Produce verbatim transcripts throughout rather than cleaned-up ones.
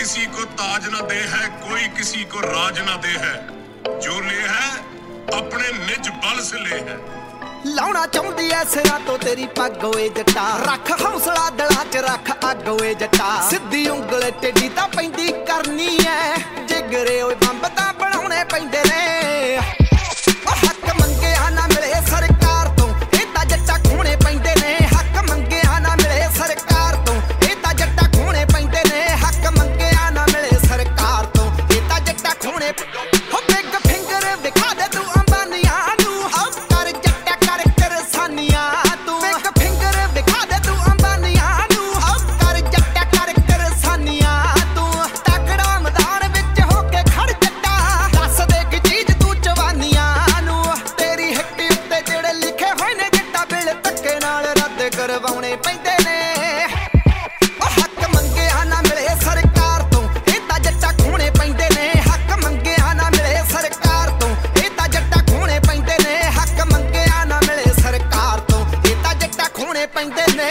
किसी को ताज न दे है, कोई किसी को राज न दे है, जो ले है अपने निज बल से ले है। लाउना चाहुंदी ऐ सिरां तो तेरी पग ओए जट्टा, रख हौसला दिलां च रख अग ओए जट्टा। सिद्धी उंगल टेढ़ी तां पैंदी करनी ऐ, जिगरे ओए बंब तां बनाउणे पैंदे ने। हक मंगिया ना मिले सरकार तो इह तां जट्टा खोणे पैंदे ने। हक मंगिया ना मिले सरकार तो इह तां जट्टा खोणे पैंदे ने। हक मंगिया ना मिले सरकार तो इह तां जट्टा खोणे। हो बिग फिंगर विखा दे तू अंबानिया नू, कर जट्टा कर करसानिया तू। बिग फिंगर विखा दे तू अंबानिया नू, कर जट्टा कर करसानिया तू। तगड़ा मैदान विच हो के खड़ जट्टा, दस दे की चीज तू जवानिया नू। तेरी हिट्टी उत्ते जेड़े लिखे होए ने जट्टा बिल धक्के नाल रद्द करवाउणे पैंदे ने। हक मंगिया ना मिले सरकार तो इह तां जट्टा खोणे पैंदे ने। हक मंगिया ना मिले सरकार तो इह तां जट्टा खोणे पैंदे ने। हक मंगिया ना मिले सरकार तो इह तां जट्टा खोणे पैंदे ने।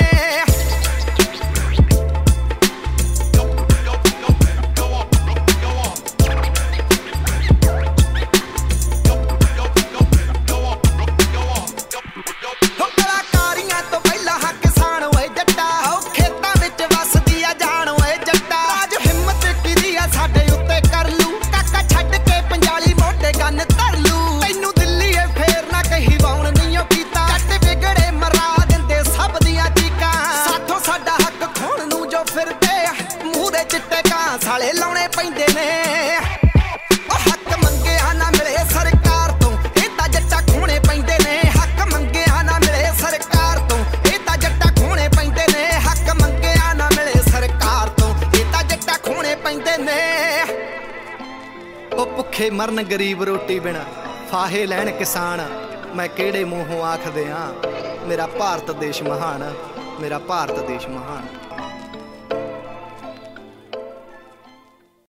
हो कलाकारियां तो पहला हाँ किसान होए जट्टा, हो खेतां विच वसदी आ जान होए जट्टा। आज हिम्मत किदी आ साडे उत्ते कर लू, काका छड्ड के पंजाली मोढे गन धर लू। तैनू दिल्ली ए फेर ना कही वाउण नहीं कीता, जट बिगड़े मरा दिंदे सब दियां चीकां। साथों साडा हक खोण नू जो फिरदे, मूंह दे चिट्टे कां साले लाउणे पैंदे ने। हक मंगिया ना मिले सरकार तो इह तां जट्टा खोणे पैंदे ने। हक मंगिया ना मिले सरकार तो इह तां जट्टा खोणे पैंदे ने। हक मंगिया ना मिले सरकार तो इह तां जट्टा खोणे पैंदे ने। ओ भुखे मरन गरीब रोटी बिना, फाहे लैण किसान, मैं किहड़े मूंहों आखदे आं मेरा भारत देश महान, मेरा भारत देश महान।